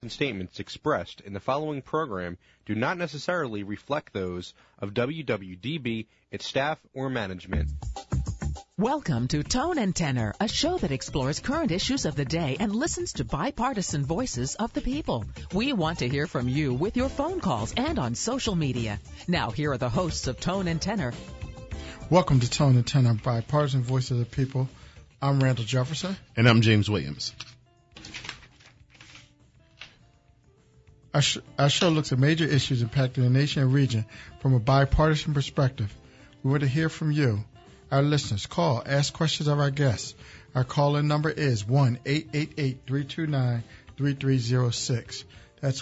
and statements expressed in the following program do not necessarily reflect those of WWDB, its staff, or management. Welcome to Tone and Tenor, a show that explores current issues of the day and listens to bipartisan voices of the people. We want to hear from you with your phone calls and on social media. Now, here are the hosts of Tone and Tenor. Welcome to Tone and Tenor, bipartisan voice of the people. I'm Randall Jefferson. And I'm James Williams. Our show looks at major issues impacting the nation and region from a bipartisan perspective. We want to hear from you, our listeners. Call, ask questions of our guests. Our call-in number is 1-888-329-3306. That's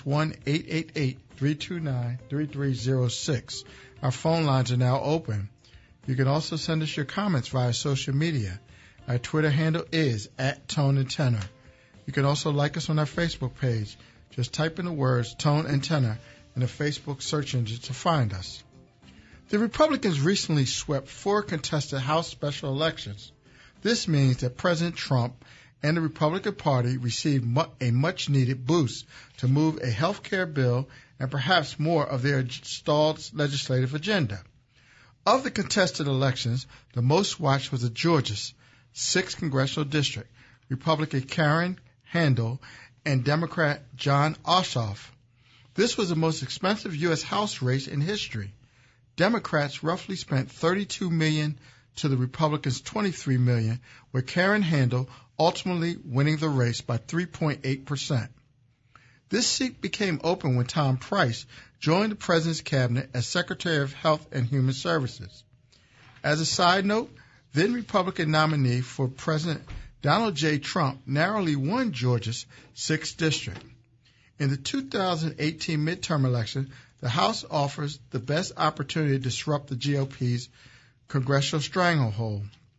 1-888-329-3306. Our phone lines are now open. You can also send us your comments via social media. Our Twitter handle is @ToneAndTenor. You can also like us on our Facebook page. Just type in the words Tone and Tenor in the Facebook search engine to find us. The Republicans recently swept 4 contested House special elections. This means that President Trump and the Republican Party received a much-needed boost to move a health care bill and perhaps more of their stalled legislative agenda. Of the contested elections, the most watched was the Georgia's 6th Congressional District, Republican Karen Handel and Democrat Jon Ossoff. This was the most expensive U.S. House race in history. Democrats roughly spent $32 million to the Republicans' $23 million, with Karen Handel ultimately winning the race by 3.8%. This seat became open when Tom Price joined the President's cabinet as Secretary of Health and Human Services. As a side note, then Republican nominee for President Donald J. Trump narrowly won Georgia's 6th District. In the 2018 midterm election, the House offers the best opportunity to disrupt the GOP's congressional stranglehold.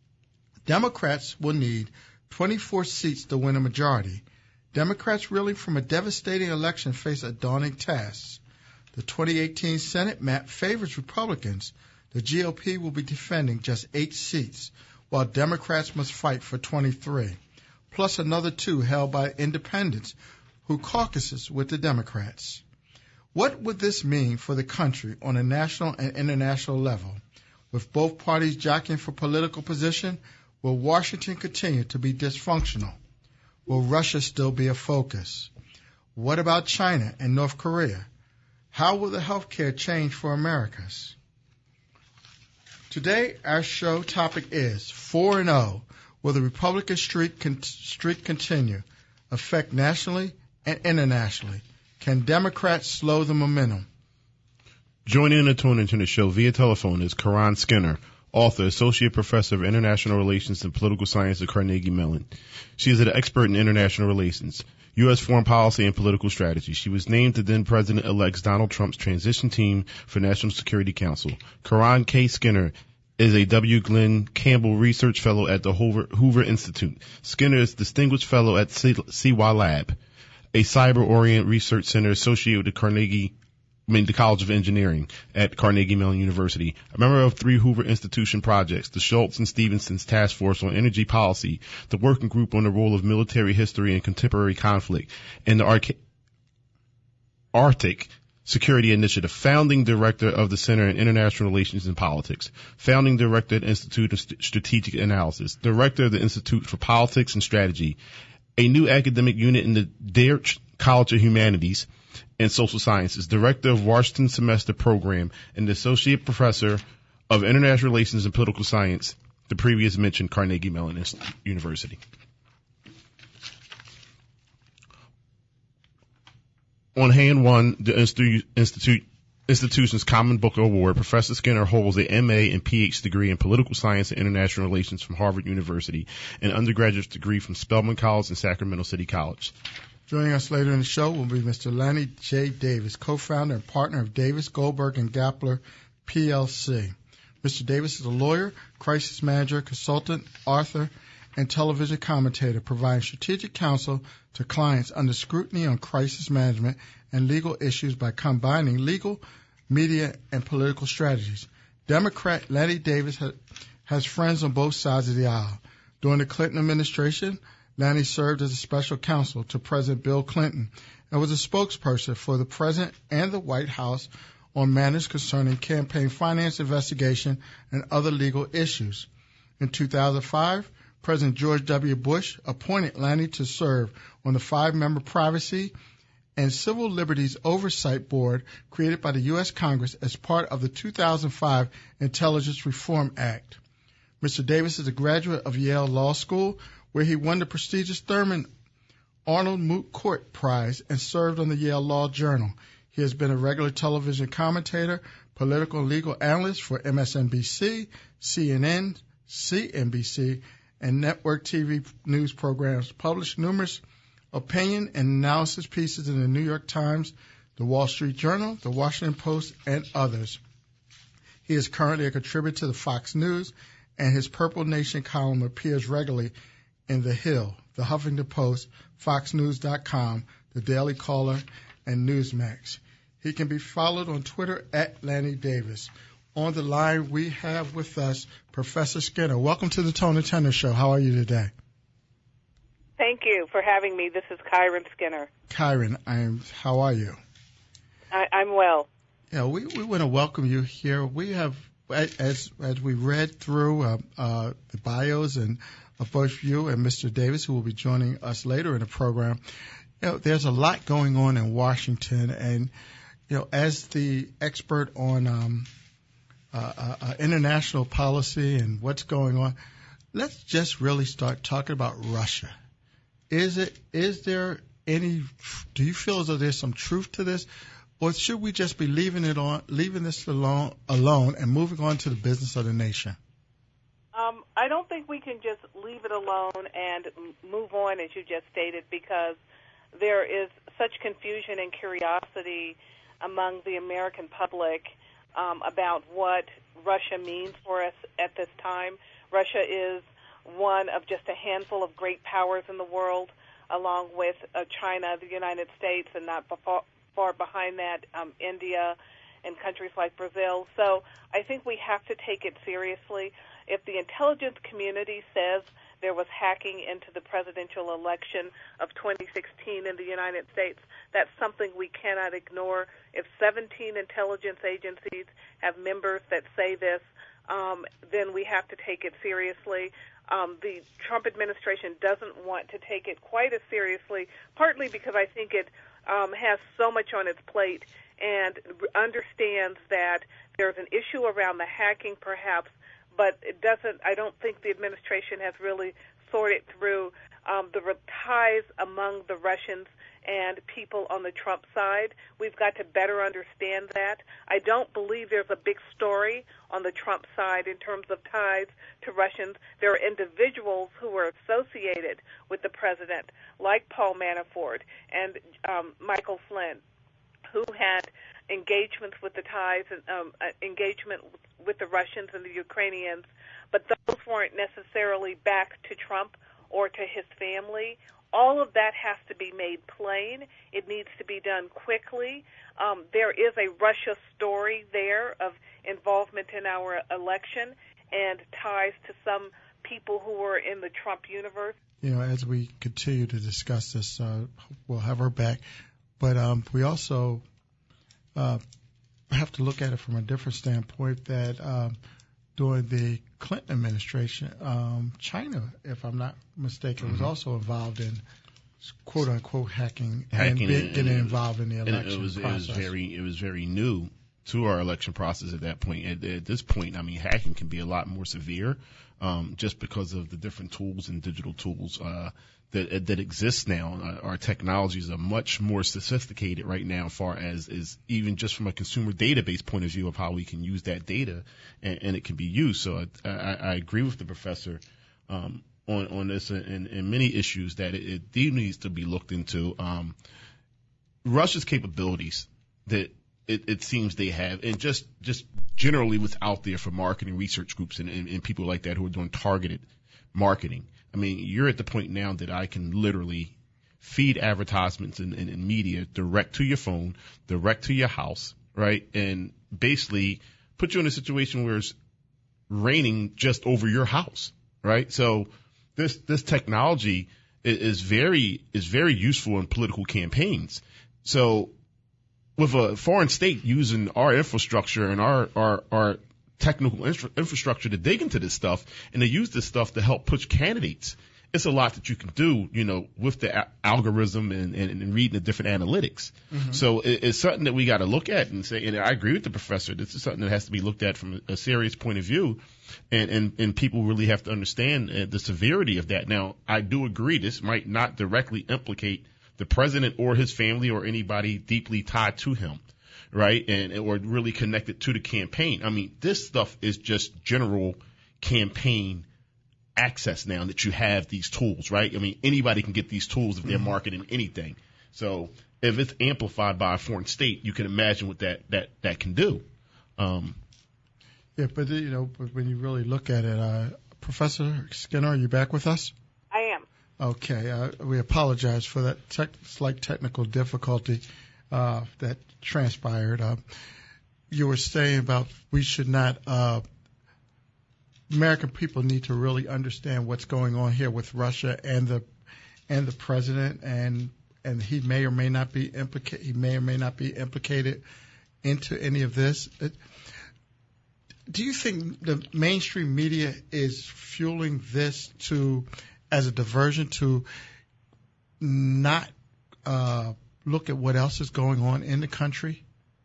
Democrats will need 24 seats to win a majority. Democrats reeling from a devastating election face a daunting task. The 2018 Senate map favors Republicans. The GOP will be defending just 8 seats, while Democrats must fight for 23, plus another 2 held by independents who caucuses with the Democrats. What would this mean for the country on a national and international level? With both parties jockeying for political position, will Washington continue to be dysfunctional? Will Russia still be a focus? What about China and North Korea? How will the health care change for Americans? Today, our show topic is 4-0. Will the Republican streak continue? Affect nationally and internationally? Can Democrats slow the momentum? Joining in the Tone and Tenor show via telephone is Karan Skinner, author, Associate Professor of International Relations and Political Science at Carnegie Mellon. She is an expert in international relations, U.S. foreign policy, and political strategy. She was named to then President-elect Donald Trump's transition team for National Security Council. Karan K. Skinner is a W. Glenn Campbell Research Fellow at the Hoover Institute. Skinner is Distinguished Fellow at CY Lab, a cyber-oriented research center associated with the College of Engineering at Carnegie Mellon University, a member of 3 Hoover Institution projects, the Schultz and Stevenson's Task Force on Energy Policy, the Working Group on the Role of Military History in Contemporary Conflict, and the Arctic Security Initiative, founding director of the Center in International Relations and Politics, founding director at the Institute of Strategic Analysis, director of the Institute for Politics and Strategy, a new academic unit in the Derch College of Humanities and Social Sciences, director of Washington Semester Program, and associate professor of International Relations and Political Science, the previous mentioned Carnegie Mellon University. On hand won the institution's Common Booker Award. Professor Skinner holds a MA and PhD degree in Political Science and International Relations from Harvard University, and undergraduate degree from Spelman College and Sacramento City College. Joining us later in the show will be Mr. Lanny J. Davis, co-founder and partner of Davis, Goldberg, and Gapler, PLC. Mr. Davis is a lawyer, crisis manager, consultant, author, and television commentator, providing strategic counsel to clients under scrutiny on crisis management and legal issues by combining legal, media, and political strategies. Democrat Lanny Davis has friends on both sides of the aisle. During the Clinton administration, Lanny served as a special counsel to President Bill Clinton and was a spokesperson for the President and the White House on matters concerning campaign finance investigation and other legal issues. In 2005, President George W. Bush appointed Lanny to serve on the 5-member Privacy and Civil Liberties Oversight Board created by the U.S. Congress as part of the 2005 Intelligence Reform Act. Mr. Davis is a graduate of Yale Law School, where he won the prestigious Thurman Arnold Moot Court Prize and served on the Yale Law Journal. He has been a regular television commentator, political and legal analyst for MSNBC, CNN, CNBC, and network TV news programs, published numerous opinion and analysis pieces in the New York Times, the Wall Street Journal, the Washington Post, and others. He is currently a contributor to the Fox News, and his Purple Nation column appears regularly in The Hill, The Huffington Post, FoxNews.com, The Daily Caller, and Newsmax. He can be followed on Twitter at Lanny Davis. On the line, we have with us Professor Skinner. Welcome to the Tone and Tenor Show. How are you today? Thank you for having me. This is Kyron Skinner. Kyron, how are you? I'm well. Yeah, we want to welcome you here. We have, as we read through the bios and of both you and Mr. Davis, who will be joining us later in the program, there's a lot going on in Washington, and as the expert on international policy and what's going on, let's just really start talking about Russia. Do you feel as though there's some truth to this, or should we just be leaving this alone and moving on to the business of the nation? I don't think we can just leave it alone and move on, as you just stated, because there is such confusion and curiosity among the American public about what Russia means for us at this time. Russia is one of just a handful of great powers in the world, along with China, the United States, and not far behind that, India and countries like Brazil. So I think we have to take it seriously. If the intelligence community says there was hacking into the presidential election of 2016 in the United States, that's something we cannot ignore. If 17 intelligence agencies have members that say this, then we have to take it seriously. The Trump administration doesn't want to take it quite as seriously, partly because I think it has so much on its plate and understands that there's an issue around the hacking perhaps, but it doesn't. I don't think the administration has really sorted through the ties among the Russians and people on the Trump side. We've got to better understand that. I don't believe there's a big story on the Trump side in terms of ties to Russians. There are individuals who are associated with the president, like Paul Manafort and Michael Flynn, who had engagements with the ties and engagement with the Russians and the Ukrainians, but those weren't necessarily back to Trump or to his family. All of that has to be made plain. It needs to be done quickly. There is a Russia story there of involvement in our election and ties to some people who were in the Trump universe. As we continue to discuss this, we'll have her back. But we also have to look at it from a different standpoint that during the Clinton administration, China, if I'm not mistaken, was also involved in quote-unquote hacking and getting involved in the election process. It was very new to our election process at that point. At this point, I mean, hacking can be a lot more severe just because of the different tools and digital tools that exist now. Our technologies are much more sophisticated right now as far as even just from a consumer database point of view of how we can use that data and it can be used. So I agree with the professor on this and many issues that it needs to be looked into. Russia's capabilities that it seems they have, and just generally what's out there for marketing research groups and people like that who are doing targeted marketing. I mean, you're at the point now that I can literally feed advertisements and media direct to your phone, direct to your house, right? And basically put you in a situation where it's raining just over your house, right? So this technology is very useful in political campaigns. So with a foreign state using our infrastructure and our technical infrastructure to dig into this stuff and to use this stuff to help push candidates, it's a lot that you can do, with the algorithm and reading the different analytics. Mm-hmm. So it's something that we got to look at and say, and I agree with the professor, this is something that has to be looked at from a serious point of view, and people really have to understand the severity of that. Now, I do agree this might not directly implicate the president or his family or anybody deeply tied to him, right, or really connected to the campaign. I mean, this stuff is just general campaign access now that you have these tools, right? I mean, anybody can get these tools if they're marketing anything. So if it's amplified by a foreign state, you can imagine what that can do. Yeah, but but when you really look at it, Professor Skinner, are you back with us? I am. Okay, we apologize for that slight technical difficulty that transpired. You were saying about we should not. American people need to really understand what's going on here with Russia and the president, and he may or may not be implicated into any of this. Do you think the mainstream media is fueling this as a diversion to not look at what else is going on in the country?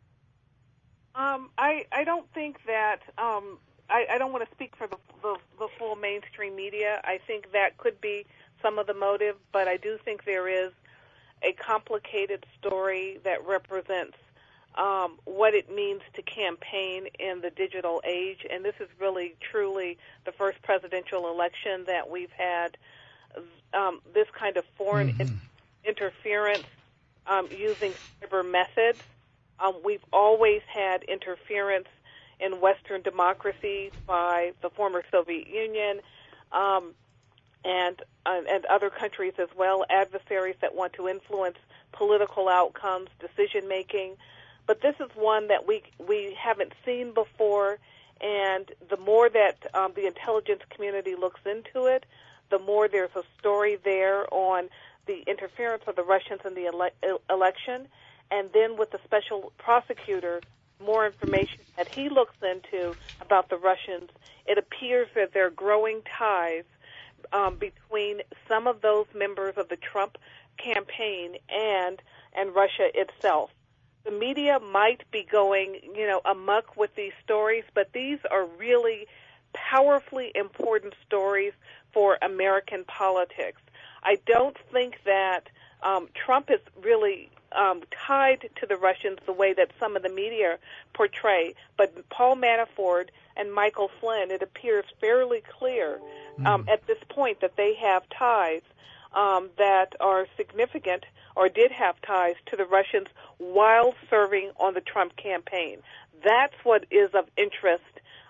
I don't think that. I don't want to speak for the full mainstream media. I think that could be some of the motive, but I do think there is a complicated story that represents what it means to campaign in the digital age. And this is really, truly the first presidential election that we've had this kind of foreign interference using cyber methods. We've always had interference in Western democracies by the former Soviet Union and other countries as well, adversaries that want to influence political outcomes, decision-making. But this is one that we haven't seen before, and the more that the intelligence community looks into it, the more there's a story there on the interference of the Russians in the election, and then with the special prosecutor, more information that he looks into about the Russians, it appears that there are growing ties between some of those members of the Trump campaign and Russia itself. The media might be going, amok with these stories, but these are really powerfully important stories for American politics. I don't think that Trump is really tied to the Russians the way that some of the media portray. But Paul Manafort and Michael Flynn, it appears fairly clear at this point that they have ties that are significant or did have ties to the Russians while serving on the Trump campaign. That's what is of interest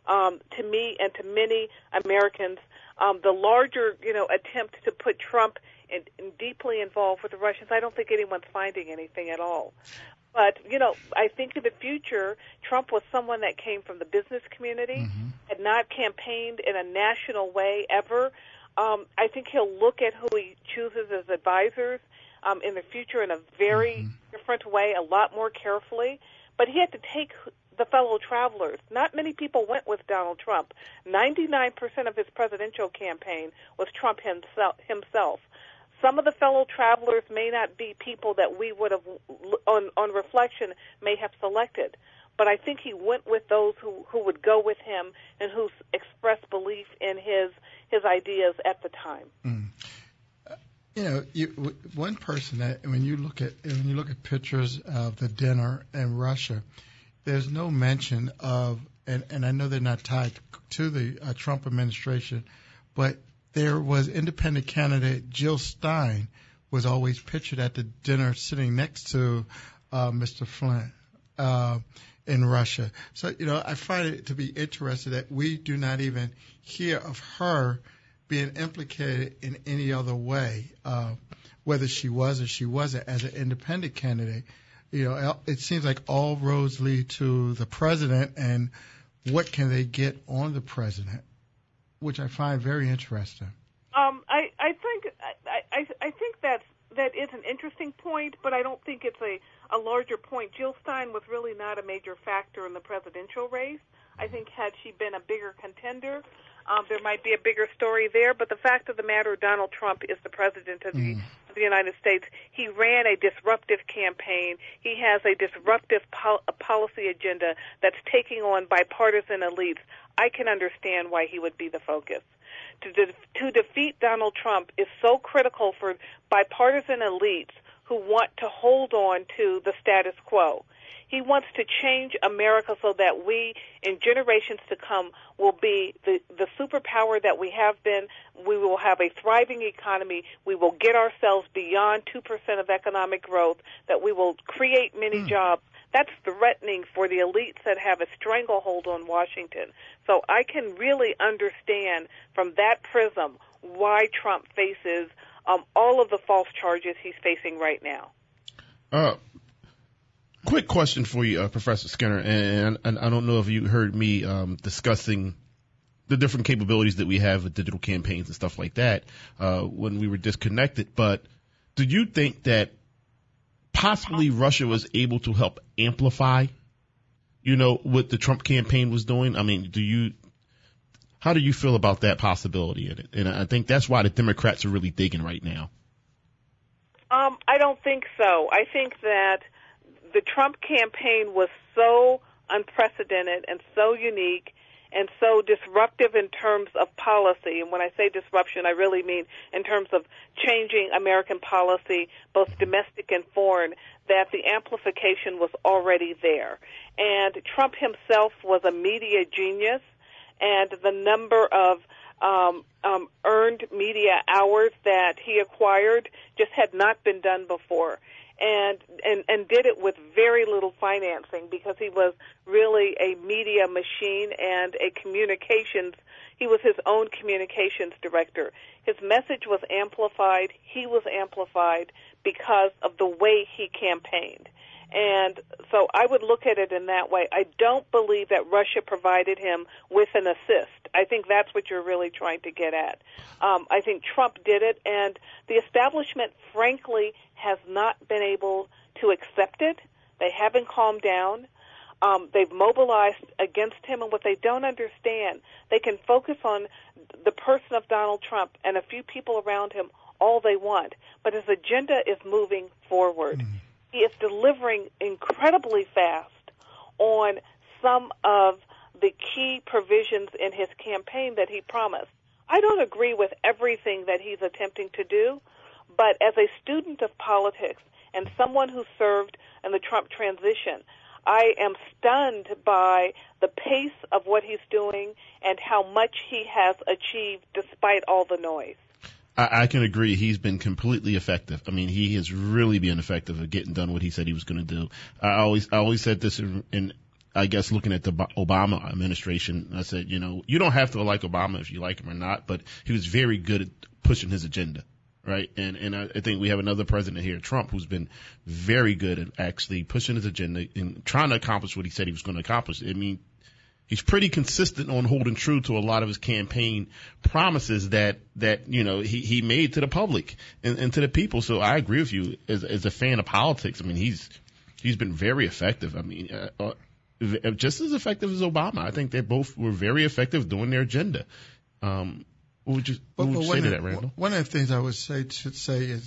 to me and to many Americans. The larger, attempt to put Trump deeply involved with the Russians, I don't think anyone's finding anything at all. But, I think in the future, Trump was someone that came from the business community, had not campaigned in a national way ever. I think he'll look at who he chooses as advisors in the future in a very different way, a lot more carefully. But he had to take the fellow travelers. Not many people went with Donald Trump. 99% of his presidential campaign was Trump himself. Some of the fellow travelers may not be people that we would have, on reflection, may have selected. But I think he went with those who would go with him and who expressed belief in his ideas at the time. One person that when you look at pictures of the dinner in Russia, there's no mention of, and I know they're not tied to the Trump administration, but there was independent candidate Jill Stein was always pictured at the dinner sitting next to Mr. Flynn in Russia. So, I find it to be interesting that we do not even hear of her being implicated in any other way, whether she was or she wasn't as an independent candidate. It seems like all roads lead to the president and what can they get on the president, which I find very interesting. I think I think that is an interesting point, but I don't think it's a larger point. Jill Stein was really not a major factor in the presidential race. I think had she been a bigger contender, there might be a bigger story there. But the fact of the matter, Donald Trump is the president of the United States. He ran a disruptive campaign. He has a disruptive policy agenda that's taking on bipartisan elites. I can understand why he would be the focus. To defeat Donald Trump is so critical for bipartisan elites who want to hold on to the status quo. He wants to change America so that we, in generations to come, will be the superpower that we have been. We will have a thriving economy. We will get ourselves beyond 2% of economic growth, that we will create many jobs. That's threatening for the elites that have a stranglehold on Washington. So I can really understand from that prism why Trump faces all of the false charges he's facing right now. Quick question for you, Professor Skinner, and I don't know if you heard me discussing the different capabilities that we have with digital campaigns and stuff like that when we were disconnected, but do you think that possibly Russia was able to help amplify, what the Trump campaign was doing? I mean, how do you feel about that possibility in it? And I think that's why the Democrats are really digging right now. I don't think so. I think that the Trump campaign was so unprecedented and so unique and so disruptive in terms of policy. And when I say disruption, I really mean in terms of changing American policy, both domestic and foreign, that the amplification was already there. And Trump himself was a media genius, and the number of earned media hours that he acquired just had not been done before. And did it with very little financing, because he was really a media machine and he was his own communications director. His message was amplified. He was amplified because of the way he campaigned. And so I would look at it in that way. I don't believe that Russia provided him with an assist. I think that's what you're really trying to get at. I think Trump did it, and the establishment, frankly, has not been able to accept it. They haven't calmed down. They've mobilized against him, and what they don't understand, they can focus on the person of Donald Trump and a few people around him all they want, but his agenda is moving forward. He is delivering incredibly fast on some of the key provisions in his campaign that he promised. I don't agree with everything that he's attempting to do, but as a student of politics and someone who served in the Trump transition, I am stunned by the pace of what he's doing and how much he has achieved despite all the noise. I can agree. He's been completely effective. I mean, he has really been effective at getting done what he said he was going to do. I always said this in I guess looking at the Obama administration, I said, you don't have to like Obama if you like him or not, but he was very good at pushing his agenda, right? And I think we have another president here, Trump, who's been very good at actually pushing his agenda and trying to accomplish what he said he was going to accomplish. I mean, he's pretty consistent on holding true to a lot of his campaign promises that he made to the public and to the people. So I agree with you as a fan of politics. I mean, he's been very effective. I mean, just as effective as Obama. I think they both were very effective doing their agenda. What would you say to that, Randall? One of the things I would say is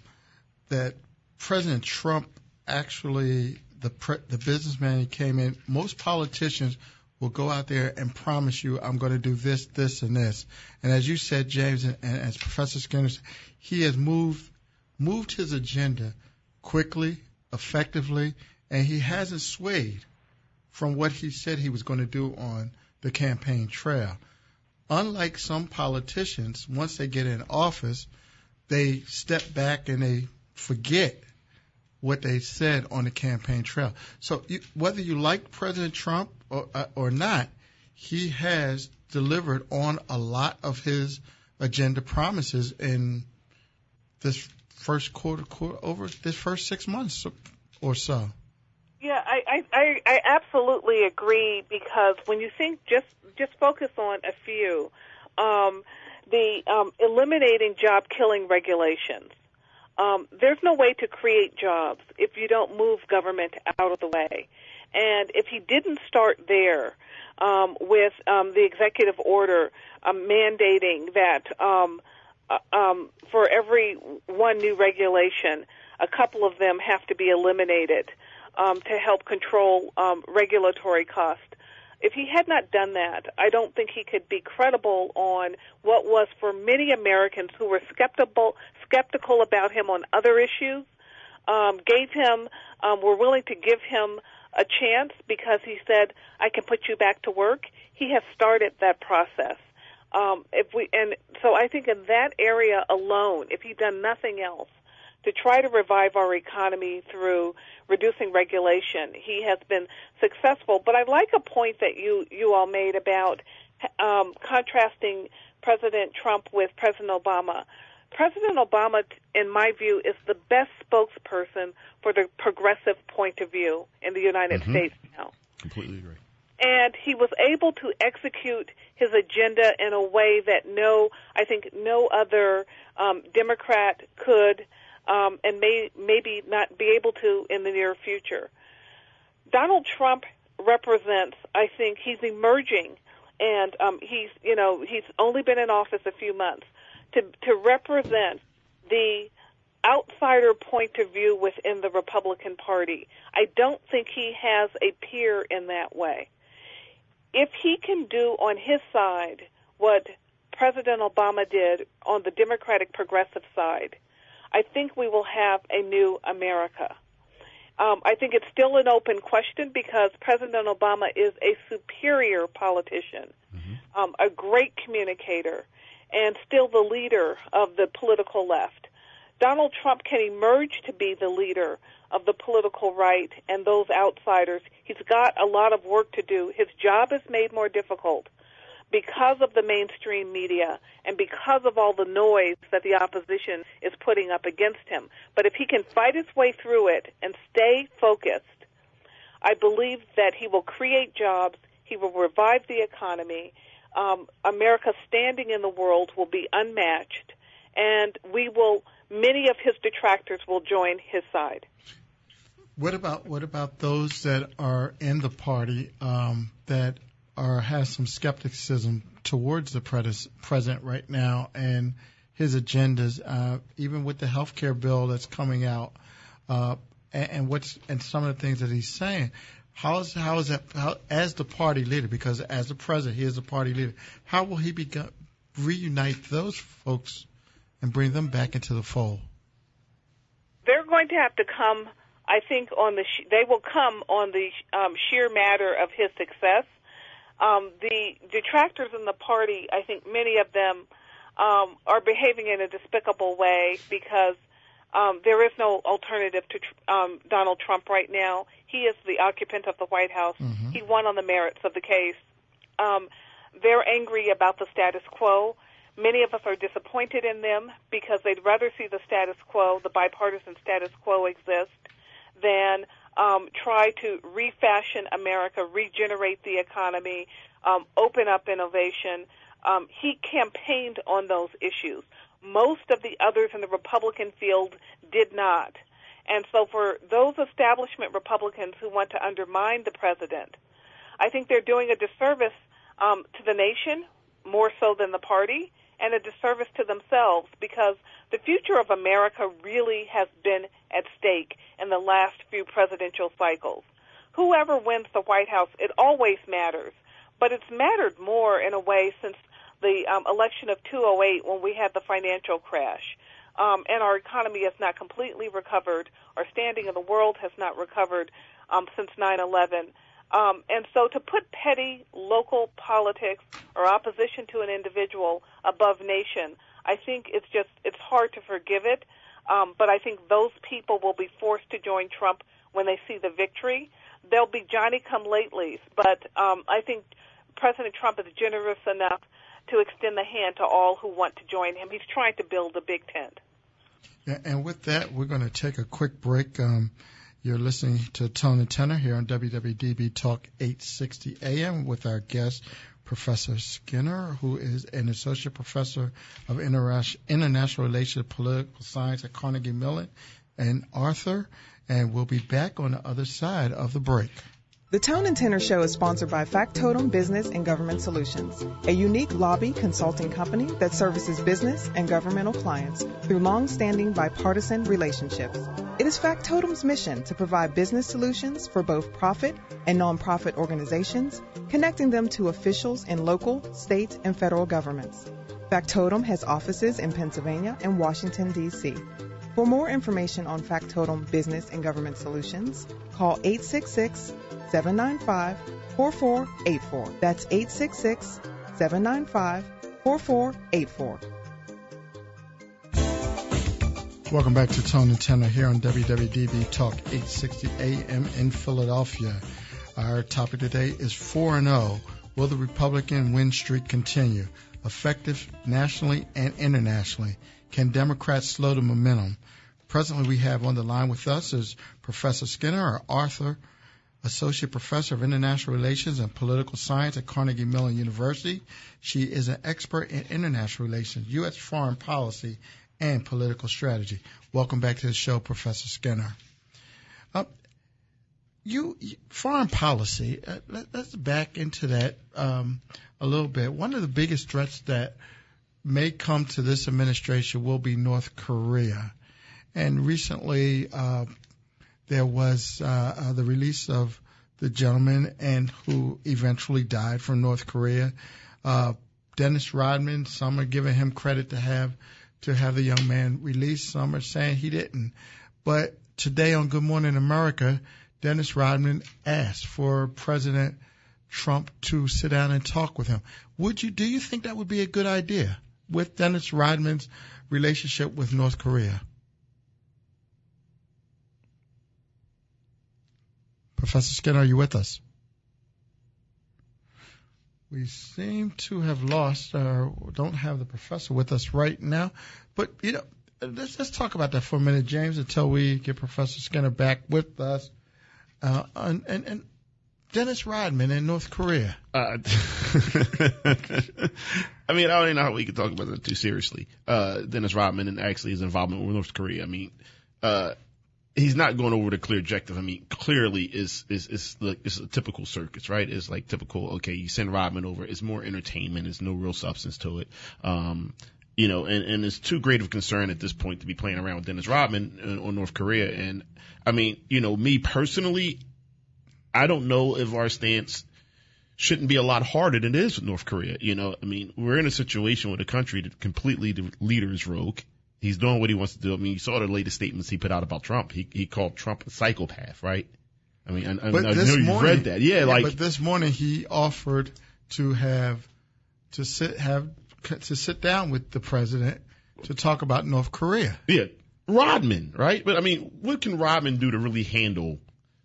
that President Trump actually, the businessman he came in, most politicians will go out there and promise you, I'm going to do this, this, and this. And as you said, James, and as Professor Skinner said, he has moved his agenda quickly, effectively, and he hasn't swayed from what he said he was going to do on the campaign trail. Unlike some politicians, once they get in office, they step back and they forget what they said on the campaign trail. So whether you like President Trump or not, he has delivered on a lot of his agenda promises in this first quarter over this first 6 months or so. Yeah, I absolutely agree, because when you think just focus on a few, the eliminating job-killing regulations. There's no way to create jobs if you don't move government out of the way. And if he didn't start there with the executive order mandating that for every one new regulation, a couple of them have to be eliminated to help control regulatory costs. If he had not done that, I don't think he could be credible on what was for many Americans who were skeptical about him on other issues, were willing to give him a chance because he said, I can put you back to work. He has started that process. So I think in that area alone, if he'd done nothing else to try to revive our economy through reducing regulation, he has been successful. But I like a point that you all made about contrasting President Trump with President Obama. President Obama, in my view, is the best spokesperson for the progressive point of view in the United States now. Completely agree. And he was able to execute his agenda in a way that I think no other Democrat could and maybe not be able to in the near future. Donald Trump represents, I think, he's emerging, and he's only been in office a few months, to represent the outsider point of view within the Republican Party. I don't think he has a peer in that way. If he can do on his side what President Obama did on the Democratic progressive side, I think we will have a new America. I think it's still an open question because President Obama is a superior politician, a great communicator, and still the leader of the political left. Donald Trump can emerge to be the leader of the political right and those outsiders. He's got a lot of work to do. His job is made more difficult because of the mainstream media and because of all the noise that the opposition is putting up against him. But if he can fight his way through it and stay focused, I believe that he will create jobs, he will revive the economy, America's standing in the world will be unmatched, and many of his detractors will join his side. What about those that are in the party that has some skepticism towards the president right now and his agendas, even with the health care bill that's coming out, and some of the things that he's saying? How is that as the party leader? Because as the president, he is the party leader. How will he reunite those folks and bring them back into the fold? They're going to have to come. I think they will come on the sheer matter of his success. The detractors in the party, I think many of them are behaving in a despicable way because there is no alternative to Donald Trump right now. He is the occupant of the White House. He won on the merits of the case. They're angry about the status quo. Many of us are disappointed in them because they'd rather see the status quo, the bipartisan status quo exist, than try to refashion America, regenerate the economy, open up innovation. He campaigned on those issues. Most of the others in the Republican field did not. And so for those establishment Republicans who want to undermine the president, I think they're doing a disservice to the nation more so than the party, and a disservice to themselves because the future of America really has been at stake in the last few presidential cycles. Whoever wins the White House, it always matters, but it's mattered more in a way since the election of 2008 when we had the financial crash. And our economy has not completely recovered. Our standing in the world has not recovered since 9/11. And so to put petty local politics or opposition to an individual above nation, I think it's hard to forgive it. But I think those people will be forced to join Trump when they see the victory. There'll be Johnny-come-latelys, but I think President Trump is generous enough to extend the hand to all who want to join him. He's trying to build a big tent. Yeah, and with that, we're going to take a quick break. You're listening to Tone and Tenor here on WWDB Talk 860 AM with our guest, Professor Skinner, who is an associate professor of international relations and political science at Carnegie Mellon, and Arthur. And we'll be back on the other side of the break. The Tone and Tenor Show is sponsored by Factotum Business and Government Solutions, a unique lobby consulting company that services business and governmental clients through long-standing bipartisan relationships. It is Factotum's mission to provide business solutions for both profit and nonprofit organizations, connecting them to officials in local, state, and federal governments. Factotum has offices in Pennsylvania and Washington, D.C. For more information on Factotum Business and Government Solutions, call 866-795-4484. That's 866-795-4484. Welcome back to Tone and Tenor here on WWDB Talk 860 AM in Philadelphia. Our topic today is 4-0. Will the Republican win streak continue? Effective nationally and internationally. Can Democrats slow the momentum? Presently, we have on the line with us is Professor Skinner, or Arthur, Associate Professor of International Relations and Political Science at Carnegie Mellon University. She is an expert in international relations, U.S. foreign policy, and political strategy. Welcome back to the show, Professor Skinner. Foreign policy, let's back into that a little bit. One of the biggest threats that may come to this administration will be North Korea. And recently there was the release of the gentleman and who eventually died from North Korea, Dennis Rodman. Some are giving him credit to have the young man released. Some are saying he didn't. But today on Good Morning America, Dennis Rodman asked for President Trump to sit down and talk with him. Do you think that would be a good idea with Dennis Rodman's relationship with North Korea? Professor Skinner, are you with us? We seem to have lost or don't have the professor with us right now. But, let's talk about that for a minute, James, until we get Professor Skinner back with us. And Dennis Rodman in North Korea. I mean, I don't even know how we can talk about that too seriously. Dennis Rodman and actually his involvement with North Korea. I mean, he's not going over the clear objective. I mean, clearly it's a typical circus, right? It's like typical, okay, you send Rodman over. It's more entertainment. There's no real substance to it. And it's too great of concern at this point to be playing around with Dennis Rodman on North Korea. And I mean, me personally, I don't know if our stance shouldn't be a lot harder than it is with North Korea. I mean, we're in a situation with a country that completely the leader is rogue. He's doing what he wants to do. I mean, you saw the latest statements he put out about Trump. He called Trump a psychopath, right? I mean, I know you read that. Yeah, but this morning he offered to sit down with the president to talk about North Korea. Yeah, Rodman, right? But I mean, what can Rodman do to really handle,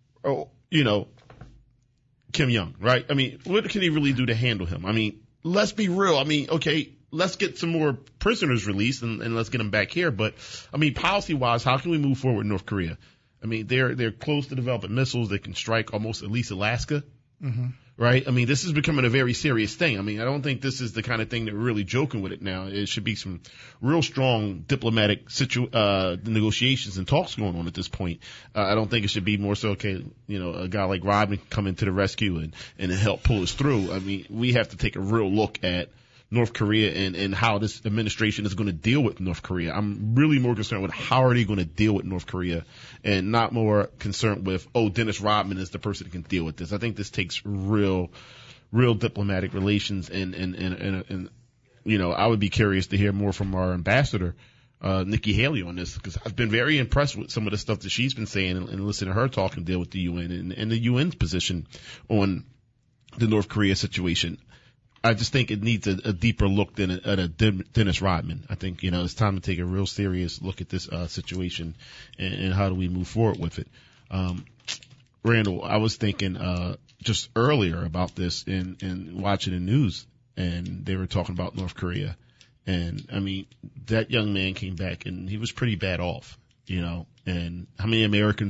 Kim Jong, right? I mean, what can he really do to handle him? I mean, let's be real. I mean, okay, let's get some more prisoners released and let's get them back here. But I mean, policy-wise, how can we move forward in North Korea? I mean, they're close to developing missiles that can strike almost at least Alaska, right? I mean, this is becoming a very serious thing. I mean, I don't think this is the kind of thing that we're really joking with it now. It should be some real strong diplomatic negotiations and talks going on at this point. I don't think it should be more so, okay, a guy like Rodman come into the rescue and help pull us through. I mean, we have to take a real look at North Korea and how this administration is going to deal with North Korea. I'm really more concerned with how are they going to deal with North Korea and not more concerned with, Dennis Rodman is the person that can deal with this. I think this takes real diplomatic relations and I would be curious to hear more from our ambassador, Nikki Haley, on this, because I've been very impressed with some of the stuff that she's been saying and listening to her talk and deal with the UN and the UN's position on the North Korea situation. I just think it needs a deeper look than at a Dennis Rodman. I think, it's time to take a real serious look at this situation and how do we move forward with it. Randall, I was thinking just earlier about this in watching the news, and they were talking about North Korea. And, I mean, that young man came back, and he was pretty bad off, and how many Americans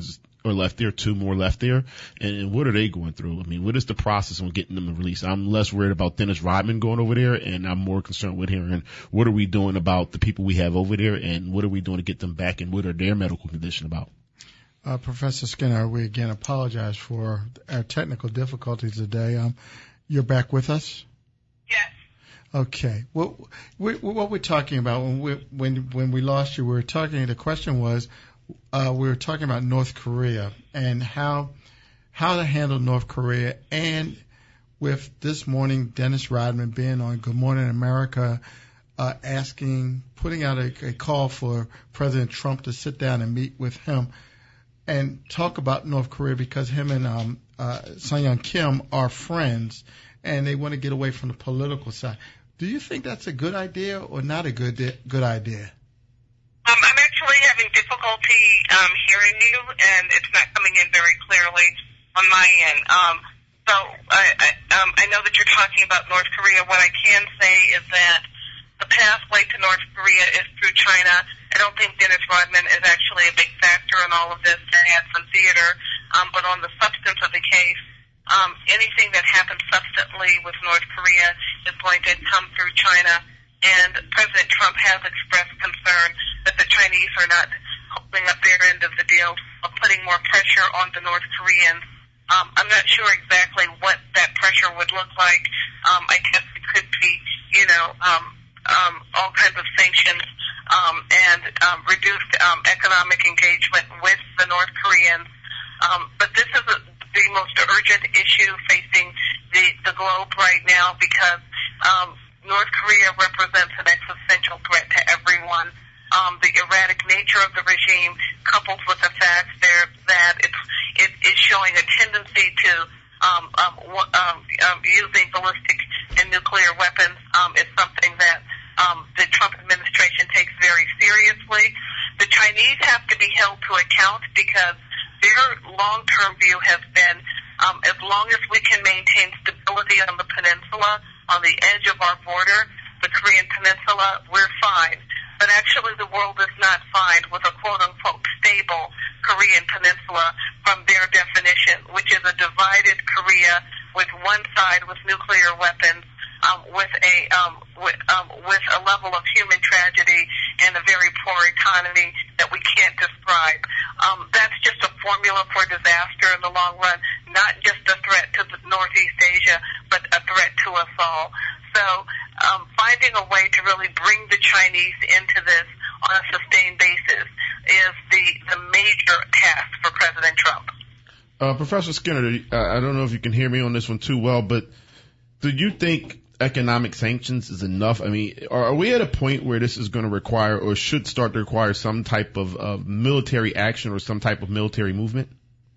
or left there, 2 more left there. And what are they going through? I mean, what is the process on getting them released? I'm less worried about Dennis Rodman going over there, and I'm more concerned with hearing what are we doing about the people we have over there, and what are we doing to get them back, and what are their medical condition about? Professor Skinner, we again apologize for our technical difficulties today. You're back with us? Yes. Okay. What we're talking about when we lost you, the question was we were talking about North Korea and how to handle North Korea, and with this morning Dennis Rodman being on Good Morning America, putting out a call for President Trump to sit down and meet with him and talk about North Korea, because him and Sung Kim are friends and they want to get away from the political side. Do you think that's a good idea or not a good idea? I'm actually having difficulty hearing you, and it's not coming in very clearly on my end. So I know that you're talking about North Korea. What I can say is that the pathway to North Korea is through China. I don't think Dennis Rodman is actually a big factor in all of this. To add some theater, but on the substance of the case, anything that happens substantially with North Korea is going to come through China. And President Trump has expressed concern that the Chinese are not holding up their end of the deal of putting more pressure on the North Koreans. I'm not sure exactly what that pressure would look like. I guess it could be, all kinds of sanctions and reduced economic engagement with the North Koreans. But this is the most urgent issue facing the globe right now, because North Korea represents an existential threat to everyone. The erratic nature of the regime, coupled with the fact that it is showing a tendency to using ballistic and nuclear weapons, is something that the Trump administration takes very seriously. The Chinese have to be held to account, because their long-term view has been, as long as we can maintain stability on the peninsula, on the edge of our border, the Korean peninsula, we're fine. But actually the world is not fine with a quote-unquote stable Korean peninsula from their definition, which is a divided Korea with one side with nuclear weapons, with a level of human tragedy and a very poor economy that we can't describe. That's just a formula for disaster in the long run, not just a threat to the Northeast Asia, but a threat to us all. So finding a way to really bring the Chinese into this on a sustained basis is the major task for President Trump. Professor Skinner, I don't know if you can hear me on this one too well, but do you think economic sanctions is enough? I mean, are we at a point where this is going to require, or should start to require, some type of military action or some type of military movement?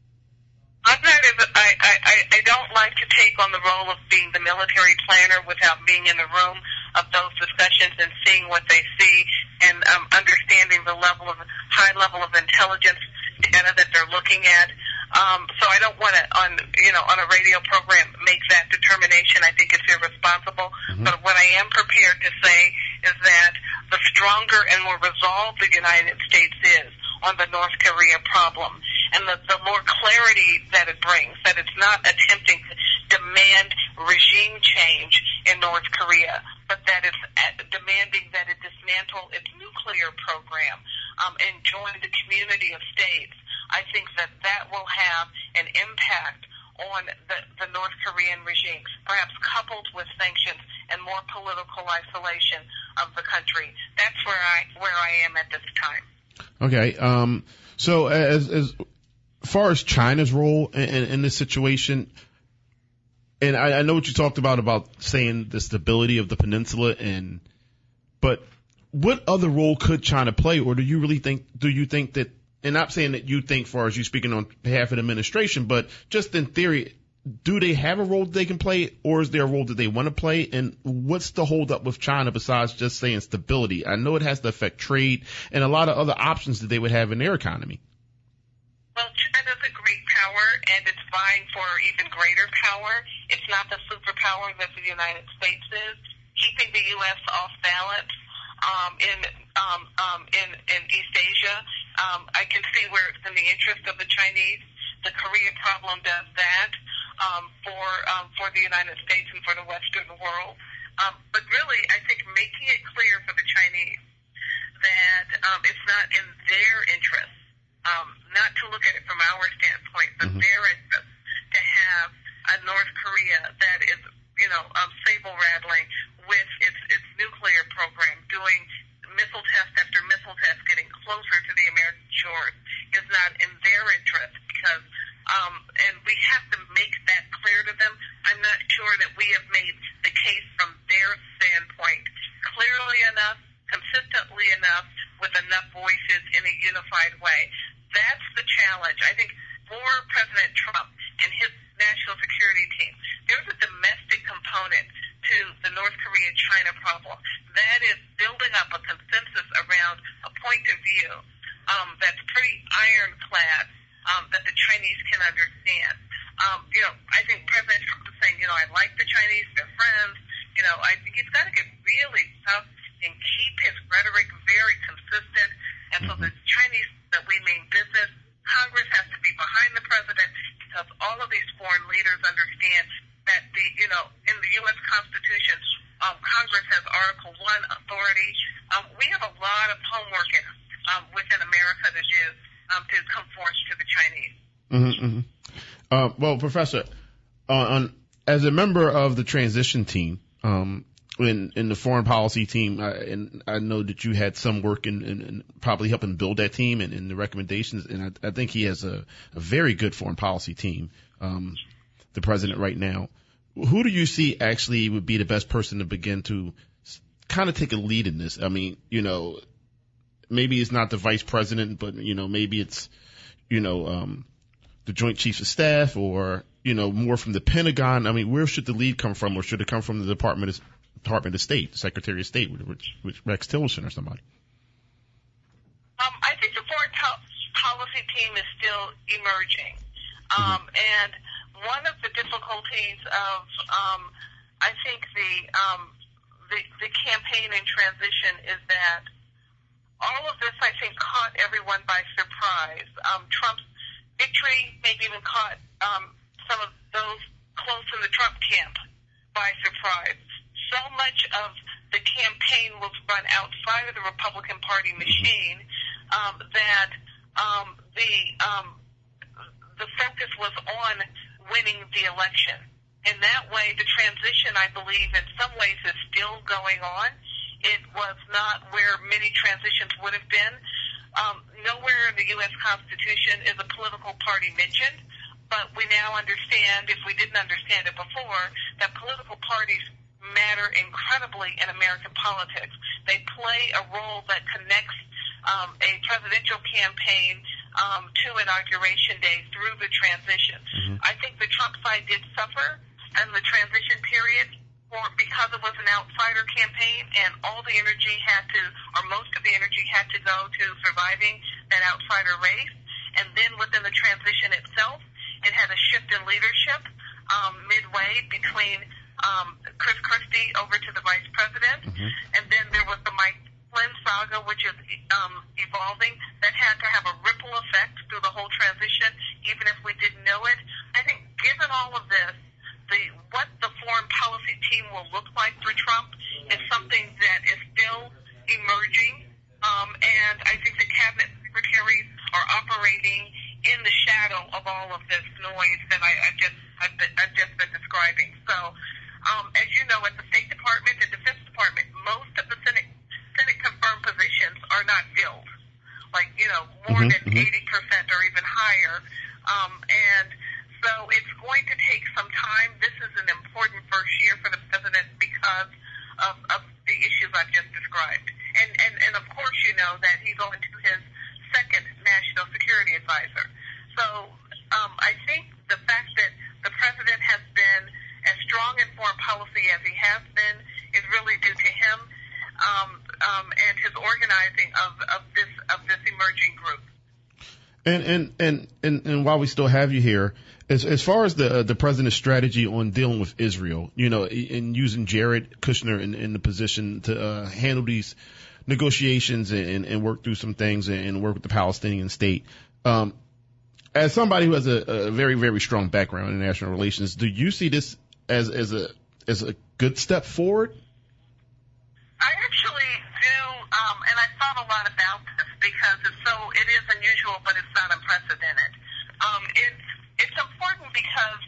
I don't like to take on the role of being the military planner without being in the room of those discussions and seeing what they see and understanding the high level of intelligence data that they're looking at. So I don't want to, on a radio program, make that determination. I think it's irresponsible. Mm-hmm. But what I am prepared to say is that the stronger and more resolved the United States is on the North Korea problem, and the more clarity that it brings, that it's not attempting to demand regime change in North Korea, but that it's demanding that it dismantle its nuclear program and join the community of states. I think that will have an impact on the North Korean regime, perhaps coupled with sanctions and more political isolation of the country. That's where I am at this time. Okay. So as far as China's role in this situation, and I know what you talked about saying the stability of the peninsula, but what other role could China play, or do you think that, and not saying that you think far as you speaking on behalf of the administration, but just in theory, do they have a role that they can play, or is there a role that they want to play? And what's the holdup with China besides just saying stability? I know it has to affect trade and a lot of other options that they would have in their economy. Well, China's a great power, and it's vying for even greater power. It's not the superpower that the United States is. Keeping the U.S. off balance in East Asia, I can see where it's in the interest of the Chinese. The Korea problem does that for the United States and for the Western world. But really, I think making it clear for the Chinese that it's not in their interest, not to look at it from our standpoint, but their interest to have a North Korea that is, saber-rattling with its nuclear program, doing missile test after missile test, getting closer to the American shores, is not in their interest because, and we have to make that clear to them. I'm not sure that we have made the case from their standpoint clearly enough, consistently enough, with enough voices in a unified way. That's the challenge. I think for President Trump and his national security team, there's a domestic component to the North Korea-China problem. That is building up a consensus around a point of view that's pretty ironclad, that the Chinese can understand. I think President Trump is saying, I like the Chinese, they're friends. I think he's got to get really tough and keep his rhetoric very consistent. And so the Chinese that we mean business, Congress has to be behind the president because all of these foreign leaders understand that in the U.S. Constitution, Congress has Article 1 authority. We have a lot of homework within America to do to come forth to the Chinese. Well, Professor, as a member of the transition team, in the foreign policy team, and I know that you had some work in probably helping build that team and the recommendations, and I think he has a very good foreign policy team, the president right now. Who do you see actually would be the best person to begin to kind of take a lead in this? I mean, maybe it's not the vice president, but, maybe it's, the Joint Chiefs of Staff or, more from the Pentagon. I mean, where should the lead come from, or should it come from the Department of State, the Secretary of State, with Rex Tillerson or somebody? I think the foreign policy team is still emerging. And one of the difficulties of, I think, the campaign in transition is that all of this, I think, caught everyone by surprise. Trump's victory maybe even caught some of those close in the Trump camp by surprise. So much of the campaign was run outside of the Republican Party machine that the focus was on winning the election. In that way, the transition, I believe, in some ways is still going on. It was not where many transitions would have been. Nowhere in the U.S. Constitution is a political party mentioned, but we now understand, if we didn't understand it before, that political parties matter incredibly in American politics. They play a role that connects a presidential campaign to Inauguration Day through the transition. I think the Trump side did suffer in the transition period because it was an outsider campaign, and all the energy most of the energy had to go to surviving that outsider race. And then within the transition itself, it had a shift in leadership midway between Chris Christie over to the vice president, and then there was the Mike Flynn saga, which is evolving, that had to have a ripple effect through the whole transition, even if we didn't know it. I think given all of this, what the foreign policy team will look like for Trump is something that is still emerging, and I think the cabinet secretaries are operating in the shadow of all of this noise that I've just been describing. So, as you know, at the State Department and Defense Department, most of the Senate confirmed positions are not filled, more than 80% or even higher, and so it's going to take some time. This is an important first year for the president because of the issues I've just described. And of course you know that he's going to his second national security advisor. So I think the fact that the president has been as strong in foreign policy as he has been is really due to him and his organizing of this emerging group. And while we still have you here, as far as the president's strategy on dealing with Israel, in using Jared Kushner in the position to handle these negotiations and work through some things and work with the Palestinian state, As somebody who has a very, very strong background in international relations, do you see this as a good step forward? I actually do, and I thought a lot about this because it is unusual, but it's not unprecedented. It's important because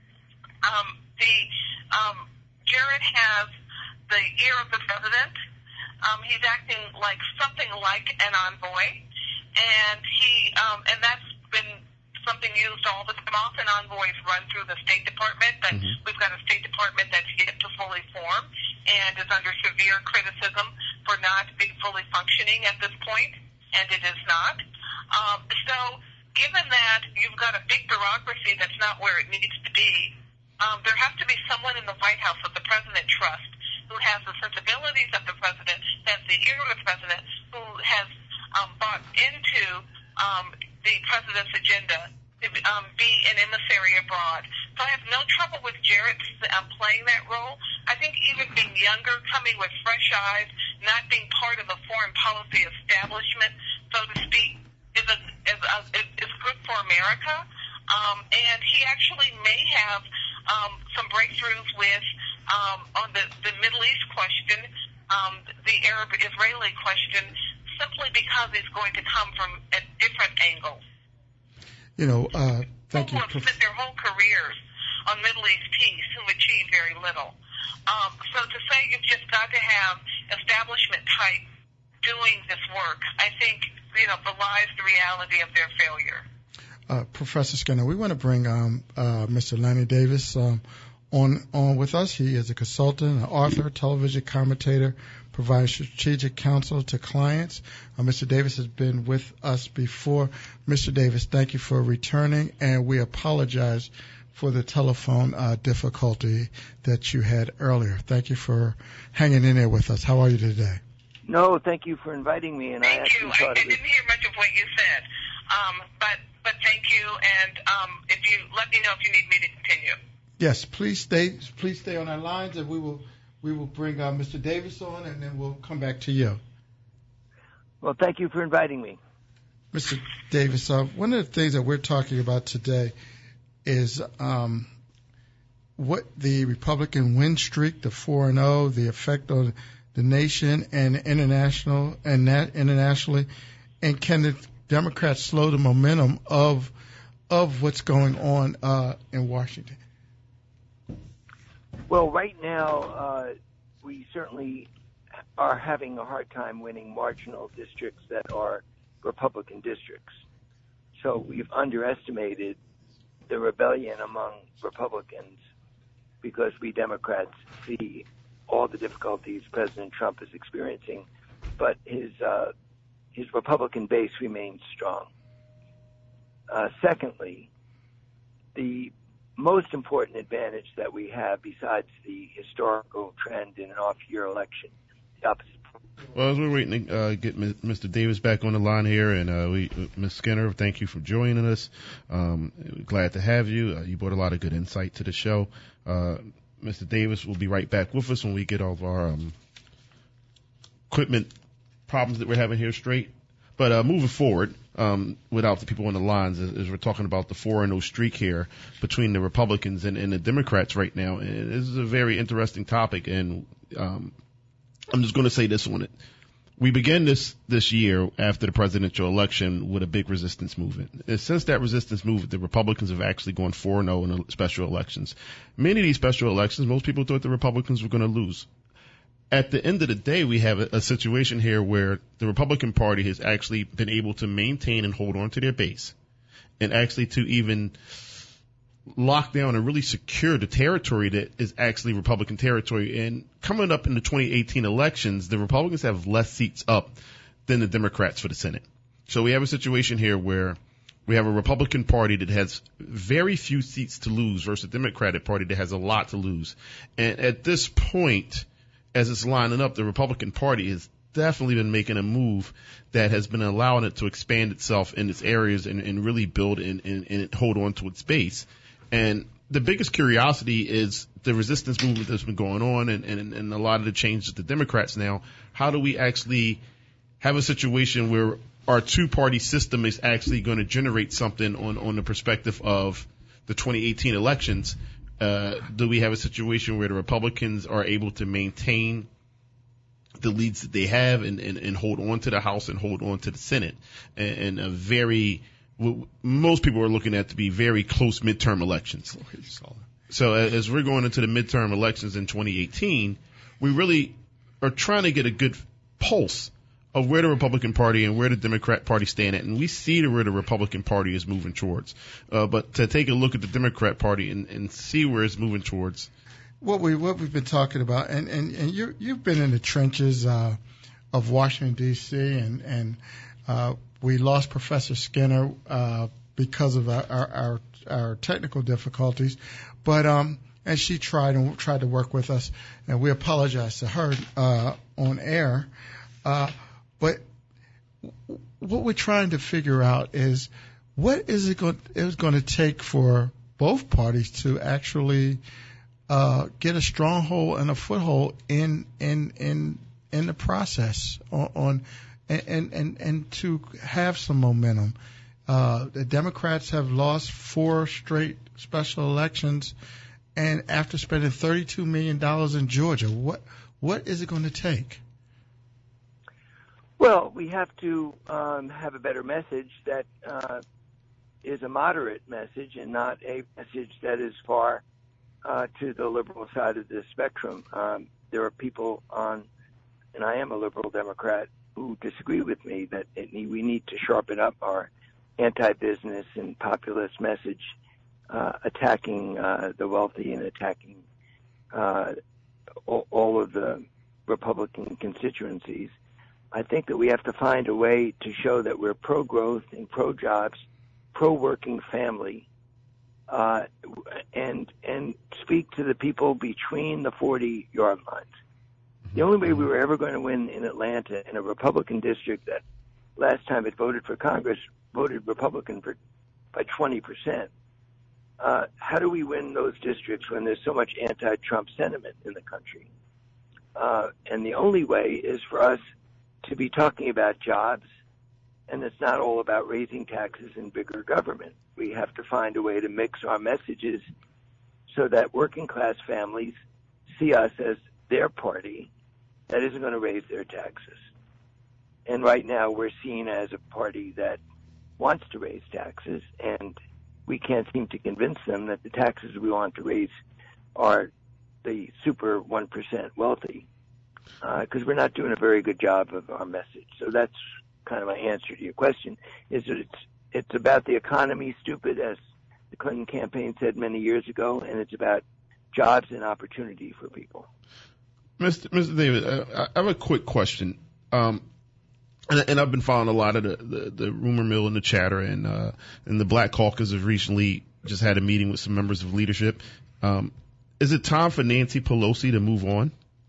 Jared has the ear of the president. He's acting like something like an envoy, and and that's been something used all the time. Often envoys run through the State Department, but we've got a State Department that's yet to fully form and is under severe criticism for not being fully functioning at this point, and it is not. So given that you've got a big bureaucracy that's not where it needs to be, there has to be someone in the White House that the president trusts, who has the sensibilities of the president, has the ear of the president, who has bought into the president's agenda to be an emissary abroad. So I have no trouble with Jared playing that role. I think even being younger, coming with fresh eyes, not being part of the foreign policy establishment, so to speak, is good for America. And he actually may have some breakthroughs with on the Middle East question, the Arab-Israeli question, simply because he's going to come from a different angle. Thank you. People have spent their whole careers on Middle East peace who achieve very little. So to say you've just got to have establishment type doing this work, I think, belies the reality of their failure. Professor Skinner, we want to bring Mr. Lanny Davis on with us. He is a consultant, an author, television commentator, provides strategic counsel to clients. Mr. Davis has been with us before. Mr. Davis, thank you for returning, and we apologize for the telephone difficulty that you had earlier. Thank you for hanging in there with us. How are you today? No, thank you for inviting me. And thank you. I didn't hear much of what you said, but thank you. And if you let me know if you need me to continue. Yes, please stay on our lines, and we will bring Mr. Davis on, and then we'll come back to you. Well, thank you for inviting me. Mr. Davis, one of the things that we're talking about today is what the Republican win streak, the 4-0, the effect on the nation and internationally, and can the Democrats slow the momentum of what's going on in Washington? Well, right now, we certainly are having a hard time winning marginal districts that are Republican districts. So we've underestimated the rebellion among Republicans because we Democrats see all the difficulties President Trump is experiencing, but his Republican base remains strong. Secondly, the most important advantage that we have besides the historical trend in an off-year election, the opposite. Well, as we're waiting to get Mr. Davis back on the line here, and Ms. Skinner, thank you for joining us. Glad to have you. You brought a lot of good insight to the show. Mr. Davis will be right back with us when we get all of our equipment problems that we're having here straight. But moving forward, without the people on the lines, as we're talking about the 4-0 streak here between the Republicans and the Democrats right now, and this is a very interesting topic, and I'm just going to say this on it. We began this year after the presidential election with a big resistance movement. And since that resistance movement, the Republicans have actually gone 4-0 in special elections. Many of these special elections, most people thought the Republicans were going to lose. At the end of the day, we have a situation here where the Republican Party has actually been able to maintain and hold on to their base, and actually to even lock down and really secure the territory that is actually Republican territory. And coming up in the 2018 elections, the Republicans have less seats up than the Democrats for the Senate. So we have a situation here where we have a Republican Party that has very few seats to lose versus a Democratic Party that has a lot to lose. And at this point, as it's lining up, the Republican Party has definitely been making a move that has been allowing it to expand itself in its areas and really build and hold on to its base. And the biggest curiosity is the resistance movement that's been going on and a lot of the changes to the Democrats now. How do we actually have a situation where our two-party system is actually going to generate something on the perspective of the 2018 elections. Do we have a situation where the Republicans are able to maintain the leads that they have and hold on to the House and hold on to the Senate? And a very, most people are looking at to be very close midterm elections. So as we're going into the midterm elections in 2018, we really are trying to get a good pulse of where the Republican Party and where the Democrat Party stand at. And we see where the Republican Party is moving towards. But to take a look at the Democrat Party and see where it's moving towards. What we've been talking about, and you've been in the trenches of Washington, D.C., and we lost Professor Skinner because of our technical difficulties. But and she tried to work with us, and we apologize to her on air. But what we're trying to figure out is what is it going to take for both parties to actually get a stronghold and a foothold in the process and to have some momentum. The Democrats have lost 4 straight special elections, and after spending $32 million in Georgia, what is it going to take? Well, we have to have a better message that is a moderate message and not a message that is far to the liberal side of the spectrum. There are people on, and I am a liberal Democrat, who disagree with me that we need to sharpen up our anti-business and populist message, attacking the wealthy and attacking all of the Republican constituencies. I think that we have to find a way to show that we're pro-growth and pro-jobs, pro-working family, and speak to the people between the 40-yard lines. The only way we were ever going to win in Atlanta in a Republican district that last time it voted for Congress voted Republican by 20%. How do we win those districts when there's so much anti-Trump sentiment in the country? And the only way is for us to be talking about jobs, and it's not all about raising taxes and bigger government. We have to find a way to mix our messages so that working class families see us as their party that isn't going to raise their taxes. And right now we're seen as a party that wants to raise taxes, and we can't seem to convince them that the taxes we want to raise are the super 1% wealthy, because we're not doing a very good job of our message. So that's kind of my answer to your question, is that it's about the economy, stupid, as the Clinton campaign said many years ago, and it's about jobs and opportunity for people. Mr. David, I have a quick question. And I've been following a lot of the rumor mill and the chatter, and the Black Caucus have recently just had a meeting with some members of leadership. Is it time for Nancy Pelosi to move on?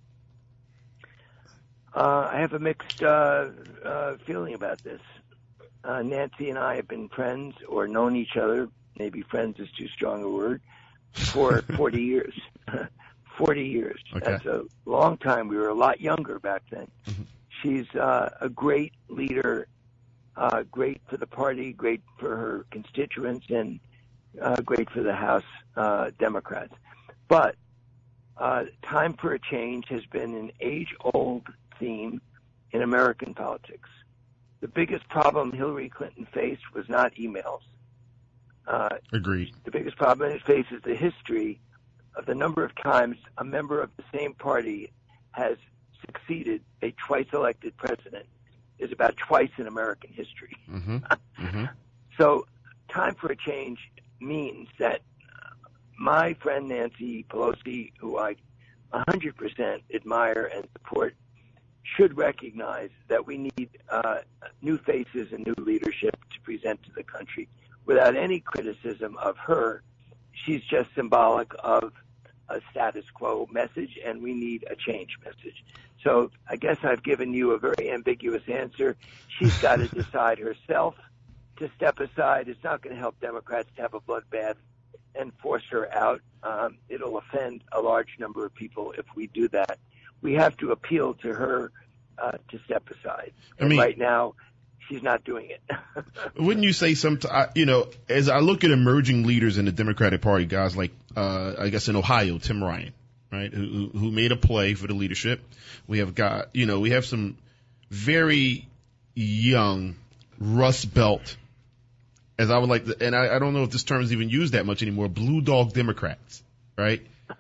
I have a mixed feeling about this. Nancy and I have been friends or known each other, maybe friends is too strong a word, for 40 years. 40 years. Okay. That's a long time. We were a lot younger back then. Mm-hmm. She's a great leader, great for the party, great for her constituents, and great for the House Democrats. But time for a change has been an age-old theme in American politics. The biggest problem Hillary Clinton faced was not emails. Agreed. The biggest problem it faces the history of the number of times a member of the same party has succeeded a twice-elected president is about twice in American history. Mm-hmm. Mm-hmm. So time for a change means that my friend Nancy Pelosi, who I 100% admire and support, should recognize that we need new faces and new leadership to present to the country. Without any criticism of her, she's just symbolic of a status quo message, and we need a change message. So I guess I've given you a very ambiguous answer. She's got to decide herself to step aside. It's not going to help Democrats to have a bloodbath and force her out. It'll offend a large number of people if we do that. We have to appeal to her to step aside. And right now, she's not doing it. Wouldn't you say as I look at emerging leaders in the Democratic Party, guys like, I guess in Ohio, Tim Ryan, right, who made a play for the leadership. We have some very young Rust Belt, as I would like to, and I don't know if this term is even used that much anymore, blue dog Democrats, right?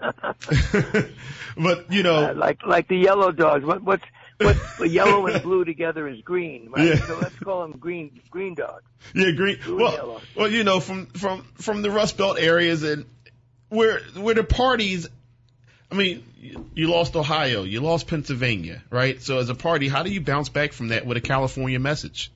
But, like the yellow dogs. What's yellow and blue together is green, right? Yeah. So let's call them green dogs. Yeah, green. Blue well, from the Rust Belt areas and where the parties, I mean, you lost Ohio, you lost Pennsylvania, right? So as a party, how do you bounce back from that with a California message?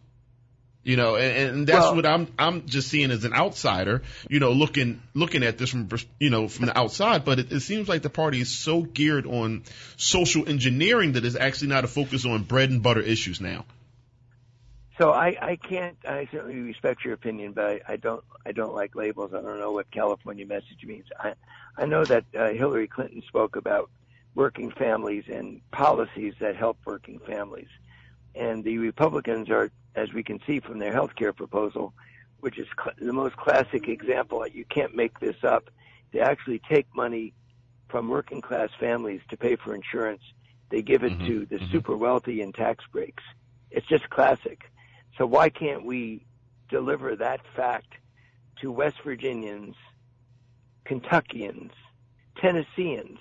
And that's what I'm just seeing as an outsider, looking at this from the outside. But it seems like the party is so geared on social engineering that it's actually not a focus on bread and butter issues now. So I certainly respect your opinion, but I don't like labels. I don't know what California message means. I know that Hillary Clinton spoke about working families and policies that help working families. And the Republicans are, as we can see from their health care proposal, which is the most classic example, you can't make this up. They actually take money from working class families to pay for insurance. They give it to the super wealthy in tax breaks. It's just classic. So why can't we deliver that fact to West Virginians, Kentuckians, Tennesseans?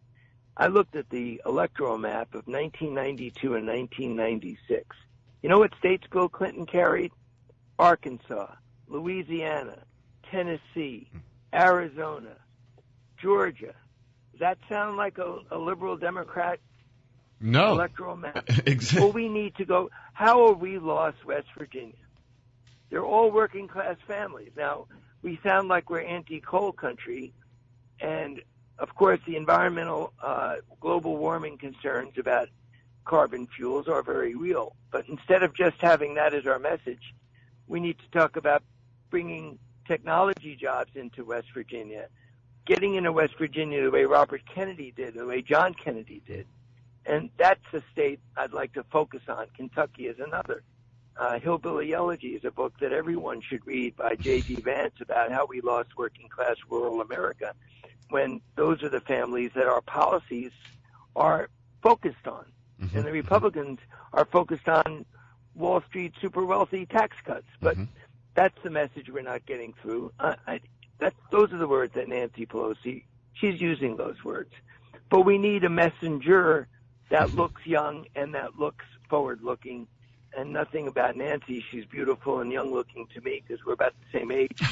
I looked at the electoral map of 1992 and 1996. You know what states Bill Clinton carried? Arkansas, Louisiana, Tennessee, Arizona, Georgia. Does that sound like a liberal Democrat electoral map? Exactly. Well, we need to go. How have we lost West Virginia? They're all working class families. Now, we sound like we're anti-coal country, and of course, the environmental global warming concerns about carbon fuels are very real. But instead of just having that as our message, we need to talk about bringing technology jobs into West Virginia, getting into West Virginia the way Robert Kennedy did, the way John Kennedy did. And that's a state I'd like to focus on. Kentucky is another. Hillbilly Elegy is a book that everyone should read by J.D. Vance about how we lost working-class rural America, when those are the families that our policies are focused on. And the Republicans are focused on Wall Street super wealthy tax cuts. But that's the message we're not getting through. Those are the words that Nancy Pelosi, she's using those words. But we need a messenger that looks young and that looks forward-looking. And nothing about Nancy. She's beautiful and young-looking to me because we're about the same age.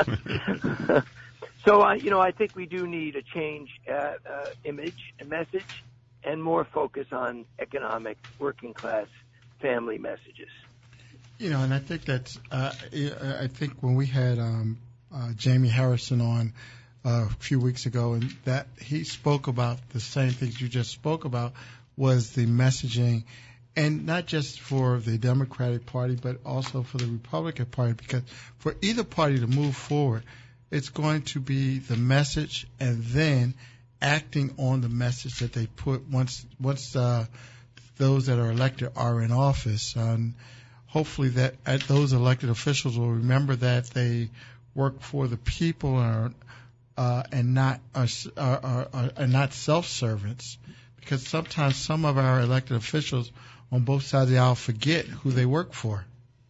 So, I think we do need a change image and message and more focus on economic, working-class family messages. And I think that's, I think when we had Jamie Harrison on a few weeks ago, and that he spoke about the same things you just spoke about, was the messaging, and not just for the Democratic Party, but also for the Republican Party, because for either party to move forward, it's going to be the message and then acting on the message that they put once those that are elected are in office. And hopefully that those elected officials will remember that they work for the people and not self-servants, because sometimes some of our elected officials on both sides of the aisle forget who they work for.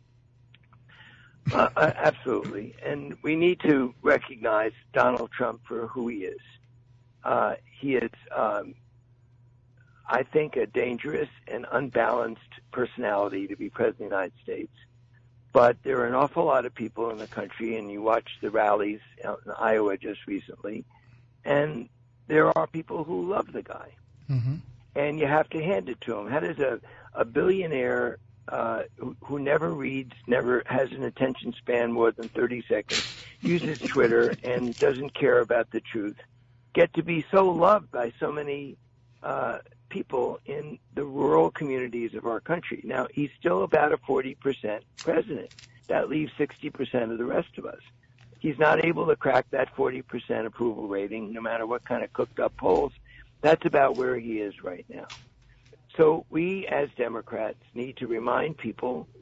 Absolutely. And we need to recognize Donald Trump for who he is. He is, I think, a dangerous and unbalanced personality to be president of the United States. But there are an awful lot of people in the country, and you watch the rallies out in Iowa just recently, and there are people who love the guy. And you have to hand it to him. How does a billionaire who never reads, never has an attention span more than 30 seconds, uses Twitter and doesn't care about the truth, get to be so loved by so many people in the rural communities of our country? Now, he's still about a 40% president. That leaves 60% of the rest of us. He's not able to crack that 40% approval rating, no matter what kind of cooked-up polls. That's about where he is right now. So we, as Democrats, need to remind people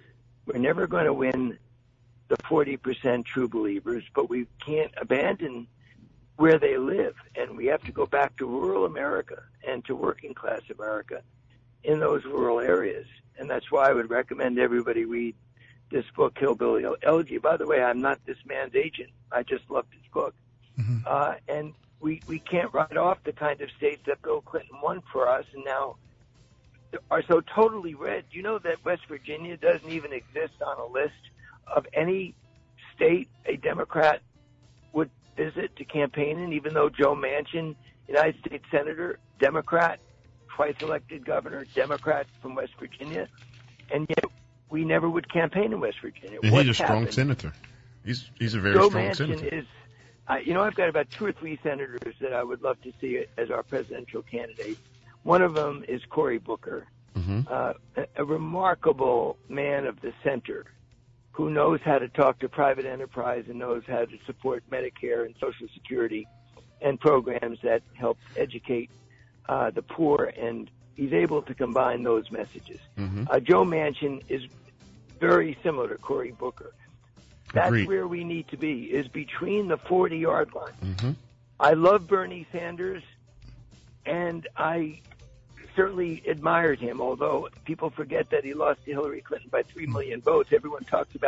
We're never going to win the 40% true believers, but we can't abandon where they live. And we have to go back to rural America and to working class America in those rural areas. And that's why I would recommend everybody read this book, Hillbilly Elegy. By the way, I'm not this man's agent. I just loved his book. Mm-hmm. And we can't write off the kind of states that Bill Clinton won for us and now are so totally red. You know that West Virginia doesn't even exist on a list of any state a Democrat would visit to campaign in, even though Joe Manchin, United States Senator, Democrat, twice elected governor, Democrat from West Virginia, and yet we never would campaign in West Virginia. And he's a strong senator. He's a very strong senator. Joe Manchin is, I've got about 2 or 3 senators that I would love to see as our presidential candidate. One of them is Cory Booker, a remarkable man of the center who knows how to talk to private enterprise and knows how to support Medicare and Social Security and programs that help educate the poor, and he's able to combine those messages. Joe Manchin is very similar to Cory Booker. That's Agreed. Where we need to be, is between the 40-yard line. I love Bernie Sanders, and I certainly admired him, although people forget that he lost to Hillary Clinton by 3 million votes. Everyone talks about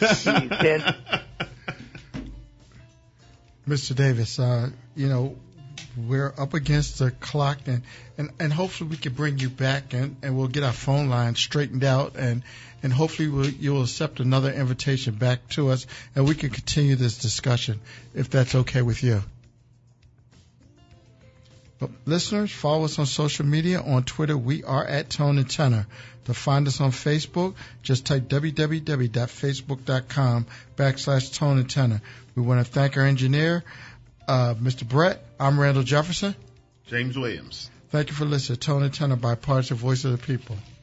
Mr. Davis, we're up against the clock, and hopefully we can bring you back, and we'll get our phone line straightened out, and hopefully you'll accept another invitation back to us, and we can continue this discussion, if that's okay with you. But listeners, follow us on social media. On Twitter, we are at Tone and Tenor. To find us on Facebook, just type www.facebook.com/Tone and Tenor. We want to thank our engineer, Mr. Brett. I'm Randall Jefferson. James Williams. Thank you for listening to Tone and Tenor, bipartisan voice of the people.